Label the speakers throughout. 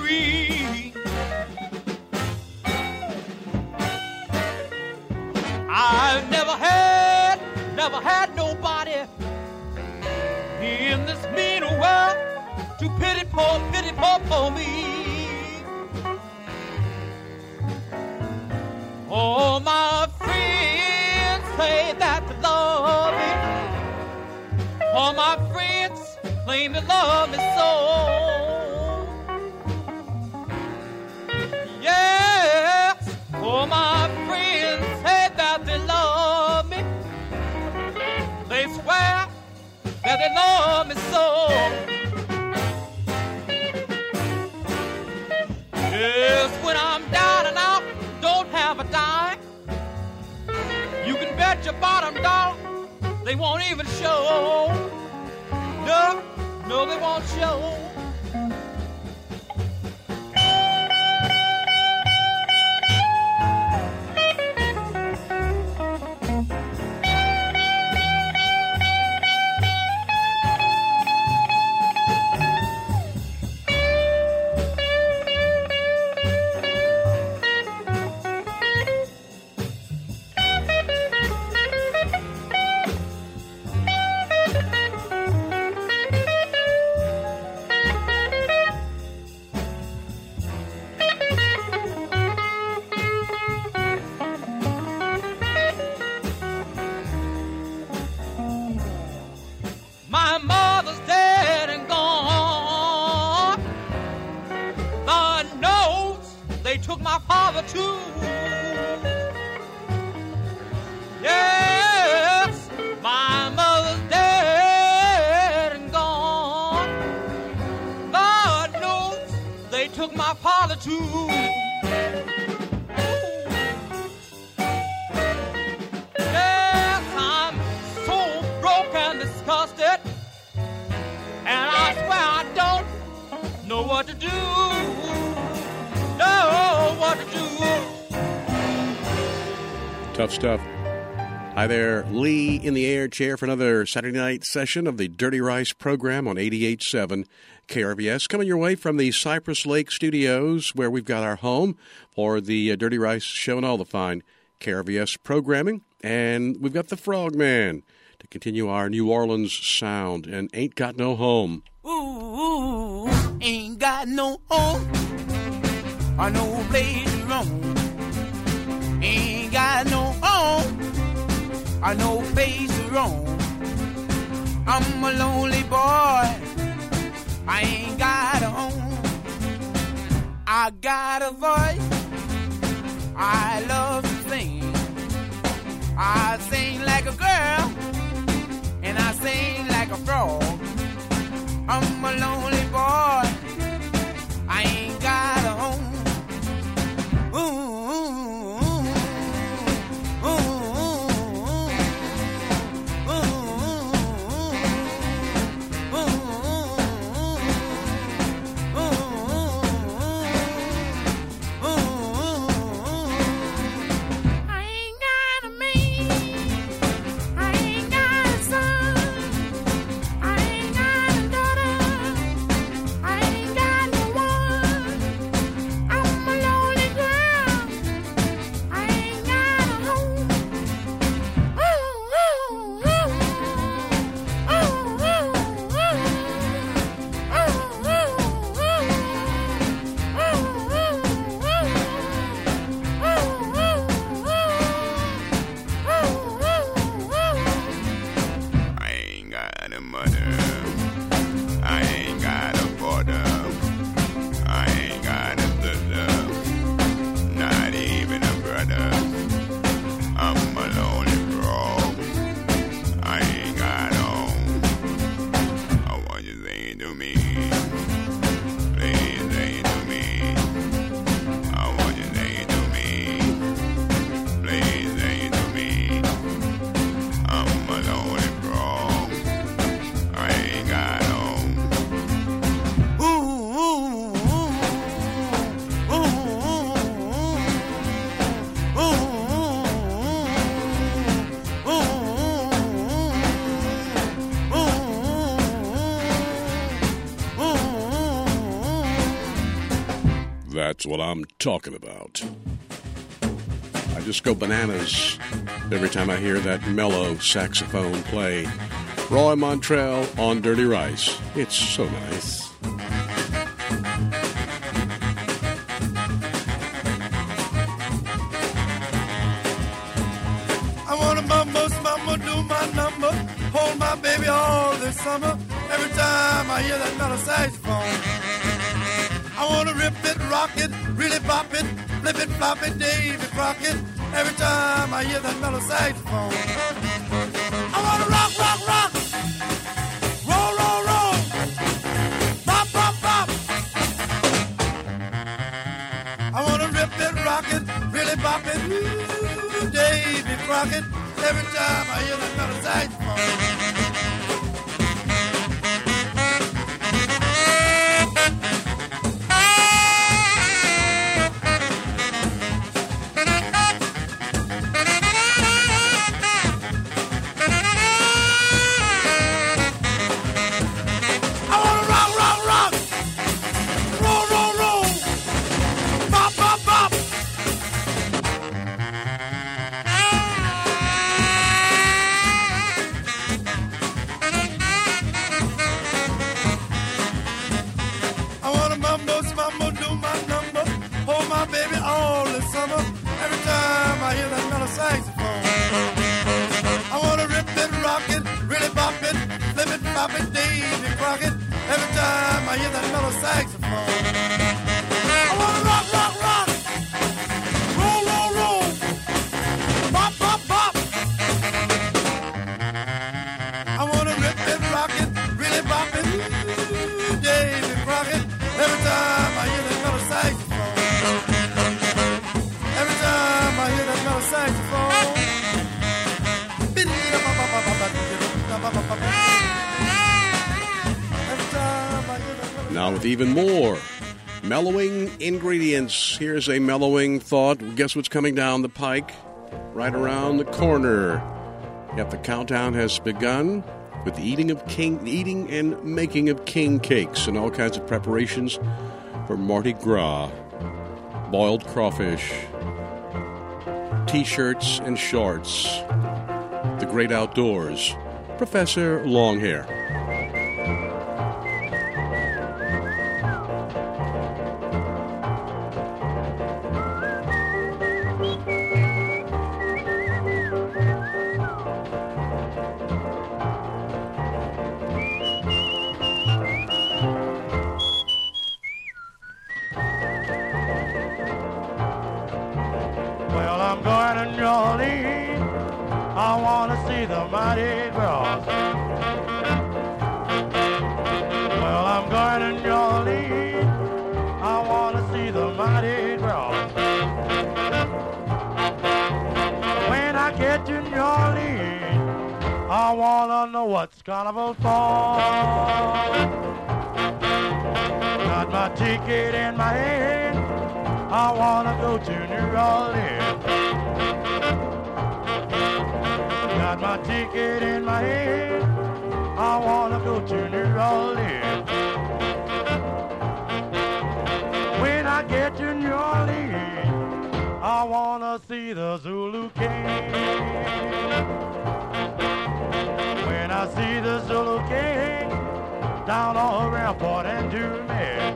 Speaker 1: free. I've never had nobody in this mean world to pity poor me. All my friends say that they love me. All my friends claim to love me so. Yes, all my friends say that they love me. They swear that they love me so. Yes, when I'm down and out, don't have a dime, you can bet your bottom dollar they won't even show. No, they won't show.
Speaker 2: Tough stuff. Hi there, Lee in the air chair for another Saturday night session of the Dirty Rice program on 88.7 KRVS. Coming your way from the Cypress Lake studios where we've got our home for the Dirty Rice show and all the fine KRVS programming. And we've got the Frogman to continue our New Orleans sound and Ain't Got No Home.
Speaker 3: Ooh, ain't got no home or no place to roam. Ain't got no home or no place to roam. I'm a lonely boy, I ain't got a home. I got a voice, I love to sing. I sing like a girl, and I sing like a frog. I'm a lonely boy, I ain't got a home. Ooh.
Speaker 2: That's what I'm talking about. I just go bananas every time I hear that mellow saxophone play. Roy Montrell on Dirty Rice. It's so nice.
Speaker 3: I wanna mumbo, do my number, hold my baby all this summer. Every time I hear that mellow saxophone, I wanna rip it, rock it, really bop it, flip it, flop it, Davy Crockett. Every time I hear that mellow saxophone, I wanna rock, rock, rock, roll, roll, roll, bop, bop, bop. I wanna rip it, rock it, really bop it, ooh, Davy Crockett. Every time I hear that mellow saxophone.
Speaker 2: Now with even more mellowing ingredients, here's a mellowing thought. Guess what's coming down the pike? Right around the corner. Yep, the countdown has begun with the eating and making of king cakes and all kinds of preparations for Mardi Gras. Boiled crawfish, T-shirts and shorts, the great outdoors. Professor Longhair.
Speaker 4: Carnival for. Got my ticket in my hand. I wanna go to New Orleans. Got my ticket in my hand. I wanna go to New Orleans. When I get to New Orleans, I wanna see the Zulu King. When I see the Zulu King down on Rampart and Dumas.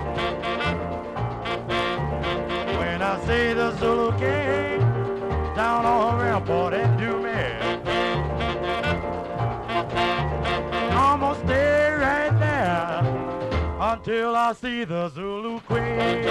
Speaker 4: When I see the Zulu King down on Rampart and Dumas. I'm gonna stay right there until I see the Zulu Queen.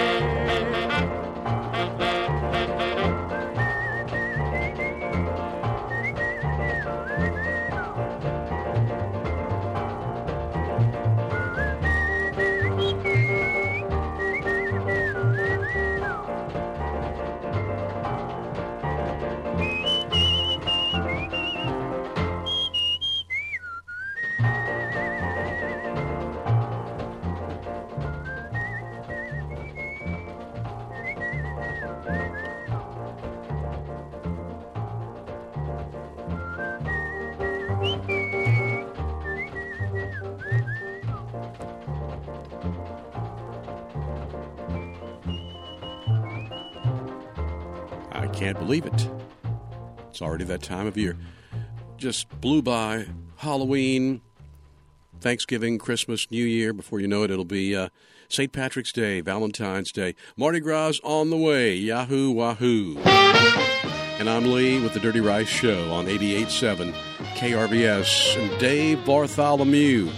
Speaker 2: can't believe it. It's already that time of year. Just blew by. Halloween, Thanksgiving, Christmas, New Year. Before you know it, it'll be St. Patrick's Day, Valentine's Day. Mardi Gras on the way. Yahoo, wahoo. And I'm Lee with the Dirty Rice Show on 88.7 KRVS. And Dave Bartholomew.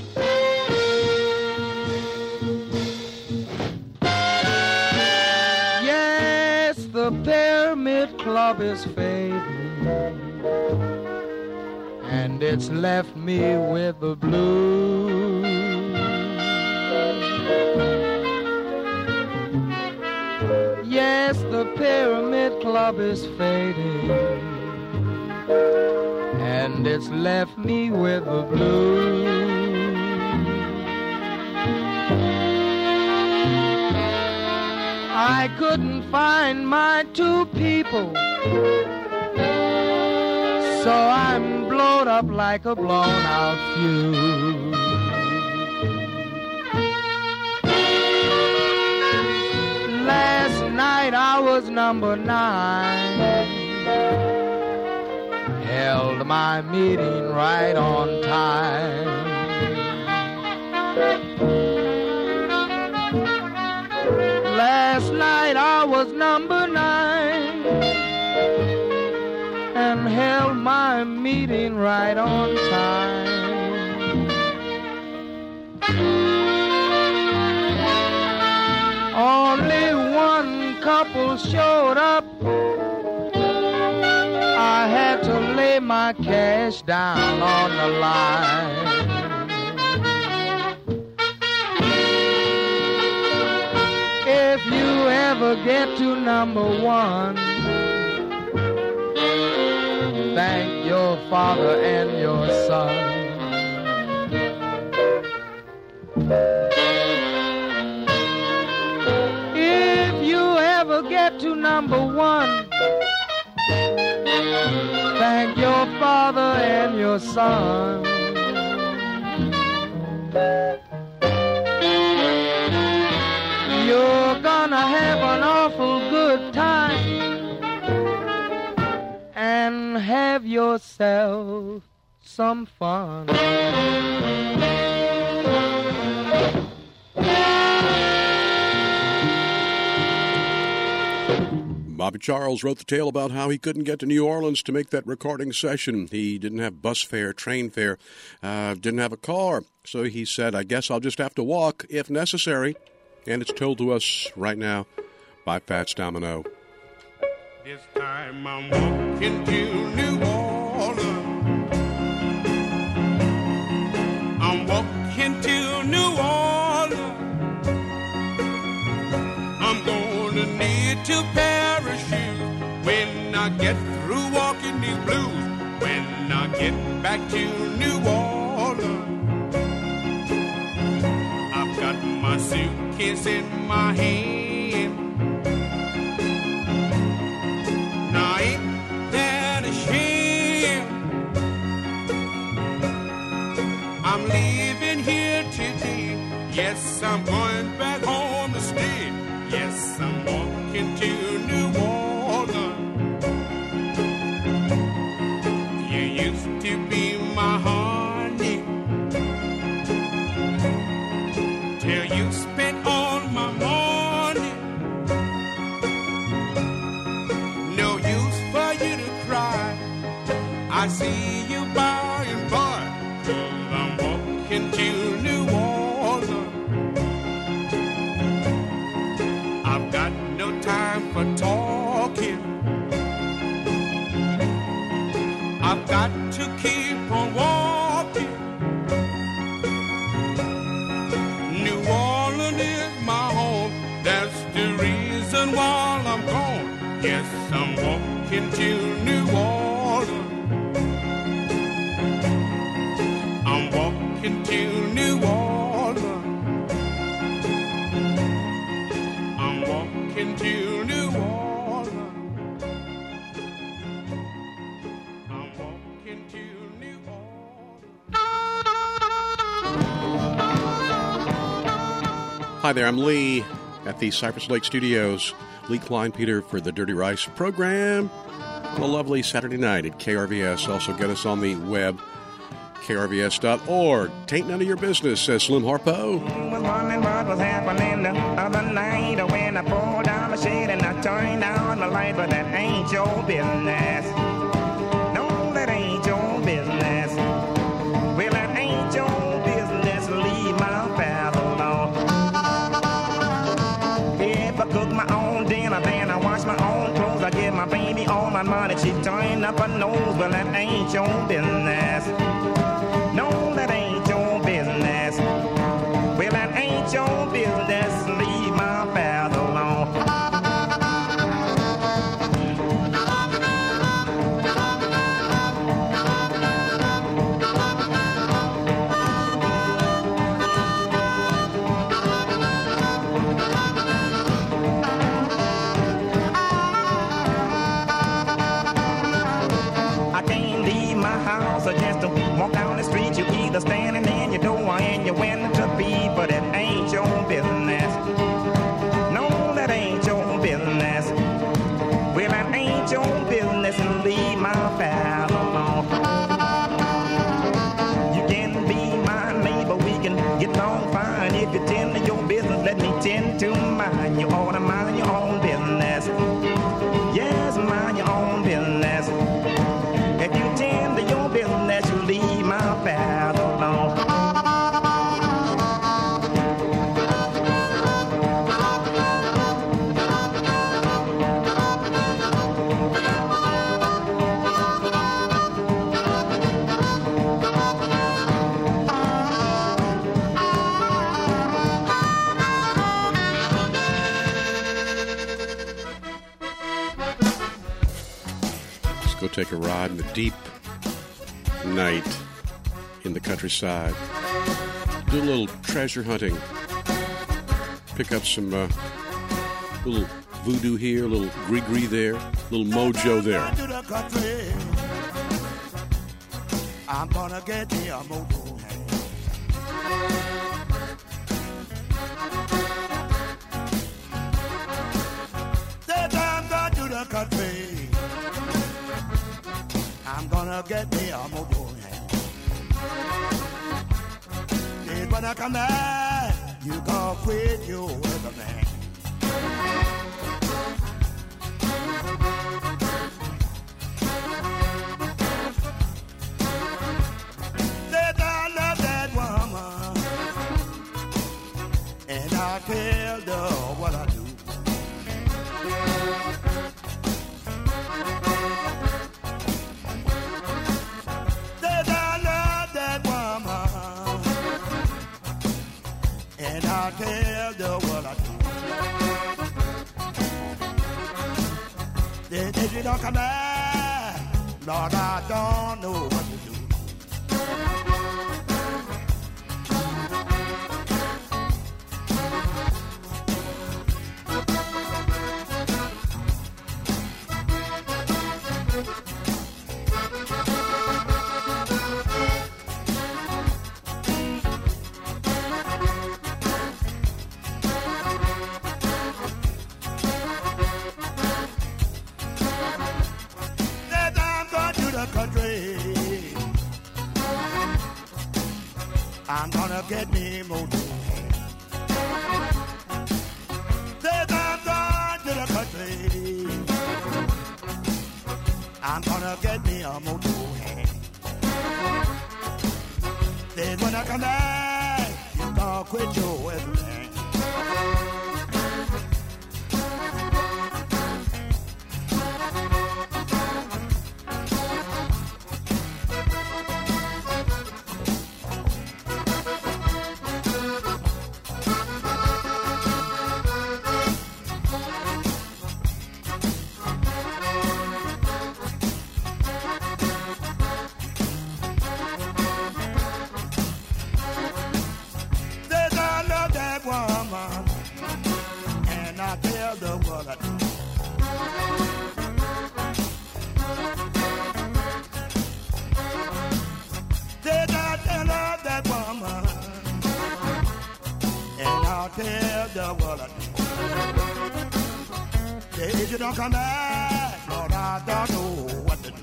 Speaker 5: Yes, the Pyramid Club is fading, and it's left me with the blues. Yes, the Pyramid Club is fading, and it's left me with the blues. I couldn't find my two people, so I'm blowed up like a blown out fuse. Last night I was number 9, held my meeting right on time. Last night I was number 9 and held my meeting right on time. Only one couple showed up. I had to lay my cash down on the line. If you ever get to number 1, thank your father and your son. If you ever get to number 1, thank your father and your son. You're gonna have an awful good time and have yourself some fun.
Speaker 2: Bobby Charles wrote the tale about how he couldn't get to New Orleans to make that recording session. He didn't have bus fare, train fare, didn't have a car. So he said, I guess I'll just have to walk if necessary. And it's told to us right now by Fats Domino.
Speaker 6: This time I'm walking to New Orleans. I'm walking to New Orleans. I'm gonna need to parachute when I get through walking these blues. When I get back to New Orleans, I've got my suitcase in my hand. Now ain't that a shame? I'm leaving here today. Yes, I'm going back home to stay. Yes, I'm walking to New Orleans. You used to be my honey till you spent all my money. No use for you to cry. I see you by and by. 'Cause I'm walking to New Orleans. I've got no time for talking. I've got to keep on walking. New Orleans is my home. That's the reason why I'm gone. Yes, I'm walking to New Orleans. I'm walking to New Orleans. I'm walking to New Orleans. I'm walking to New Orleans.
Speaker 2: Hi there, I'm Lee at the Cypress Lake Studios Lee Kleinpeter for the Dirty Rice program on a lovely Saturday night at KRVS. Also get us on the web, krvs.org. Tain't none of your business, says Slim Harpo.
Speaker 7: Was wondering what was happening the other night when I pulled down the shade and I turned on the light, but that ain't your business. No, that ain't your business. Well, that ain't your business. Leave my path alone. If I cook my own dinner, then I wash my own clothes. I give my baby all my money. She turned up her nose. Well, that ain't your business. No, that ain't your business. Well, that ain't your business. Leave my path alone. I can't leave my house or just to walk down the street. You either standing in your door and you went to be, but it ain't your business. No, that ain't your business. Well, that ain't your business, and leave my path alone. You can be my neighbor, we can get along fine. If you tend to your business, let me tend to mine. You ought to mind your own business. Yes, mind your own business. If you tend to your business, you leave my path alone.
Speaker 2: Let's go take a ride in the deep night in the countryside. Do a little treasure hunting. Pick up some little voodoo here, a little gree-gree there, a little mojo there.
Speaker 3: To the country, I'm gonna get me a mojo hand. Said I'm going to the country, I'm gonna get me a mojo hand. Then when I come back, you gonna quit your other man. Said I love that woman, and I tell her what I do. Said I love that woman, and I tell her what I do. Then if you don't come back, Lord, I don't know what to do. Said I'm going to the country, I'm gonna get me mojo. Said I'm going to the country, I'm gonna get me a mojo hand. Then when I come back, you gonna quit your everything. Said I love that woman, and I tell her what I do. Said I love that woman, and I tell her what I do.
Speaker 4: If you don't come back, Lord, I don't know what to do.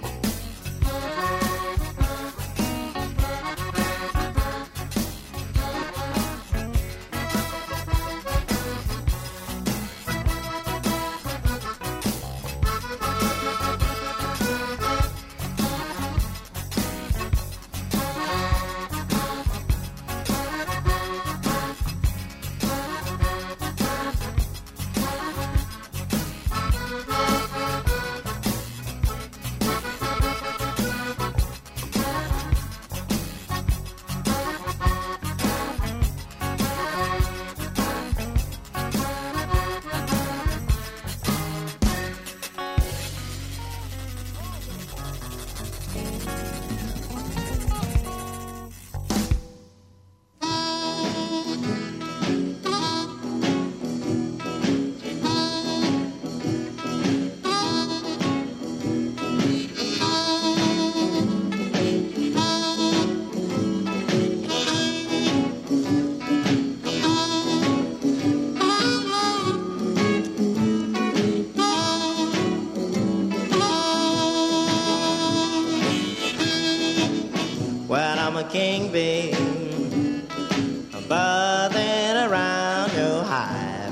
Speaker 8: King bee, buzzing around your hive.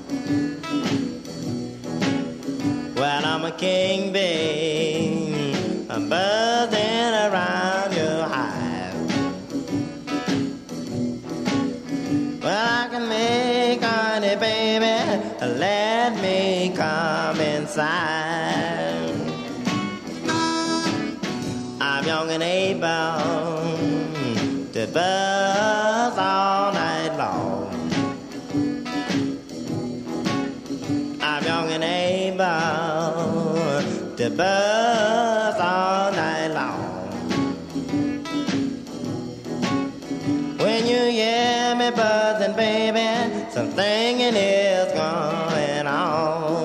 Speaker 8: Well, I'm a king bee, buzzing around your hive. Well, I can make honey, baby, let me come inside. I'm young and able to buzz all night long. I'm young and able to buzz all night long. When you hear me buzzing, baby, something is going on.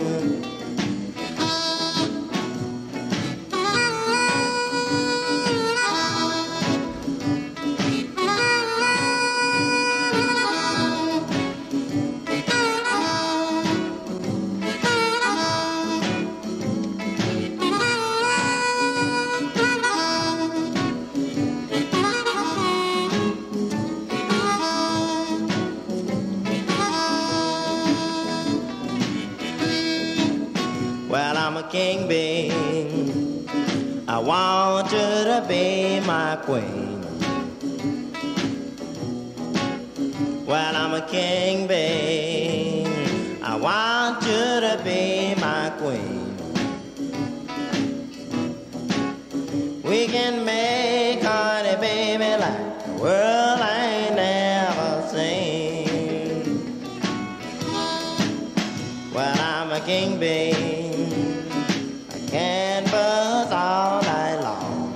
Speaker 8: King bee, I want you to be my queen. Well, I'm a king bee, I want you to be my queen. We can make honey, baby, like the world ain't never seen. Well, I'm a king bee, can buzz all night long.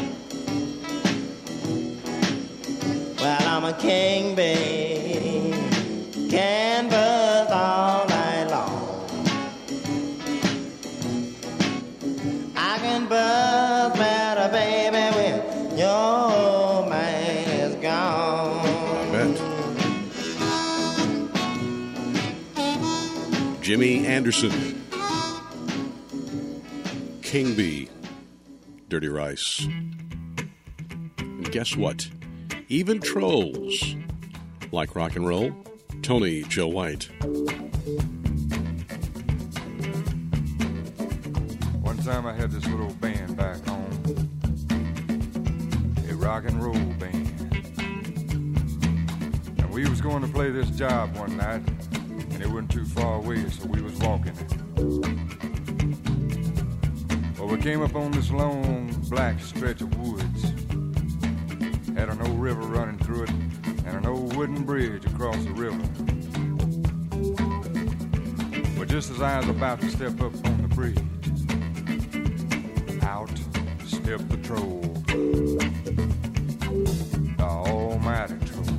Speaker 8: Well, I'm a king bee, can buzz all night long. I can buzz better, baby, when your man's gone.
Speaker 2: I bet. Jimmy Anderson. King bee, Dirty Rice. And guess what? Even trolls like rock and roll. Tony Joe White.
Speaker 9: One time I had this little band back home, a rock and roll band. And we was going to play this job one night, and it wasn't too far away, so we was walking it. Well, we came up on this long black stretch of woods. Had an old river running through it and an old wooden bridge across the river. But just as I was about to step up on the bridge, out stepped the troll, the almighty troll.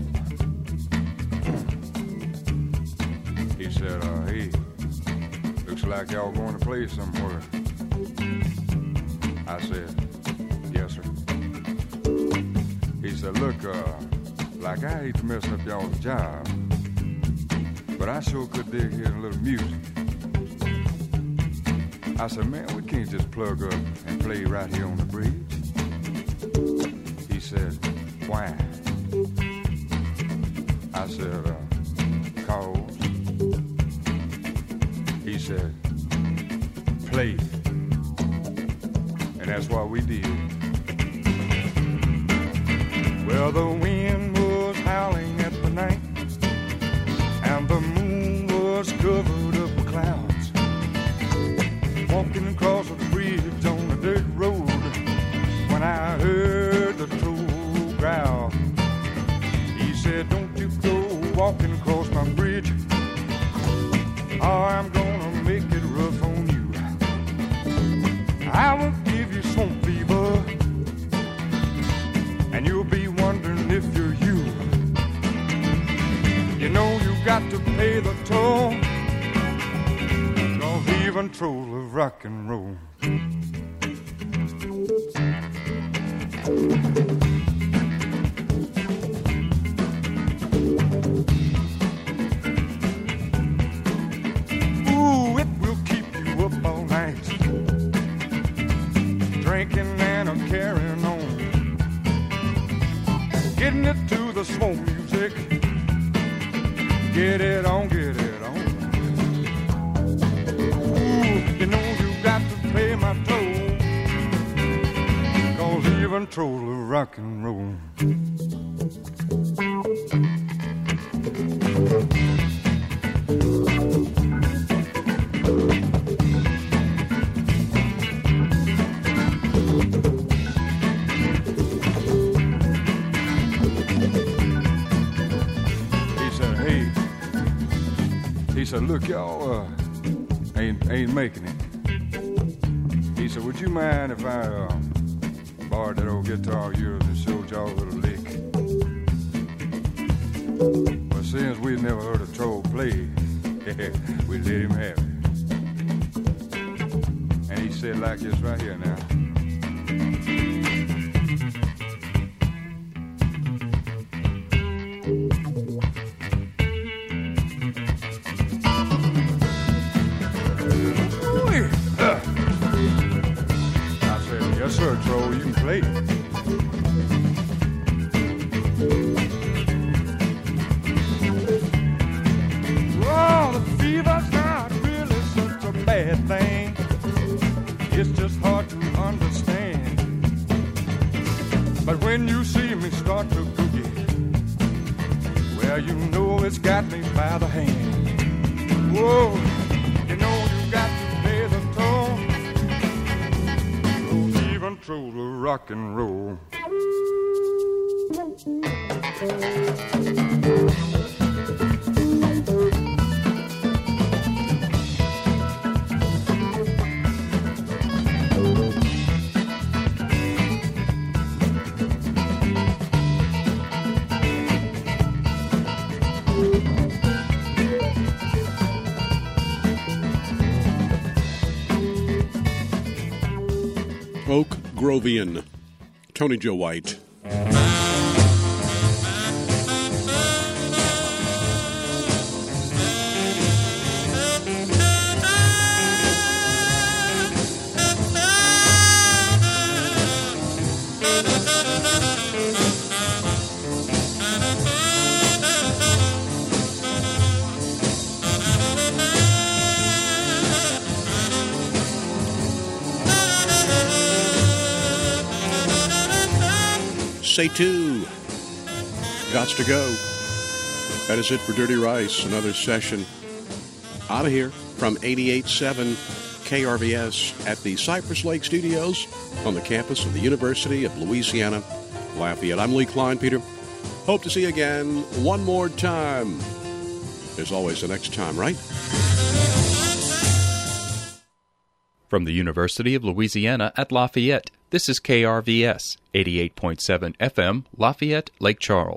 Speaker 9: He said, hey, looks like y'all going to play somewhere. I said, yes, sir. He said, look, like I hate to mess up y'all's job, but I sure could dig here a little music. I said, man, we can't just plug up and play right here on the bridge. He said, why? I said, cause. He said, play. And that's what we did. Well, the wind was howling at the night, and the moon was covered up with clouds. Walking across a bridge on a dirt road, when I heard the troll growl. He said, don't you go walking across my bridge, or I'm gonna make it rough on you. I will give you swamp fever, and you'll be wondering if you're you. You know you got to pay the toll, 'cause even trolls love rock and roll. Ooh, it will keep you up all night, drinking and carrying on, getting it to the slow music. Get it on, get it on. Ooh, you know you got to pay my toll, 'cause even trolls love rock and roll. He said, look, y'all ain't making it. He said, would you mind if I borrowed that old guitar of yours and showed y'all a little lick? Well, since we'd never heard a troll play, we let him have it. And he said like this right here now. Yes, sir, troll, you can play. Oh, the fever's not really such a bad thing. It's just hard to understand. But when you see me start to boogie, well, you know it's got me by the hand. Whoa, you know you got to pay the toll. Control the rock and roll.
Speaker 2: Oak Grovian, Tony Joe White. Say two. Gots to go. That is it for Dirty Rice. Another session out of here from 88.7 KRVS at the Cypress Lake Studios on the campus of the University of Louisiana, Lafayette. I'm Lee Klein, Peter. Hope to see you again one more time. There's always the next time, right?
Speaker 10: From the University of Louisiana at Lafayette, this is KRVS, 88.7 FM, Lafayette, Lake Charles.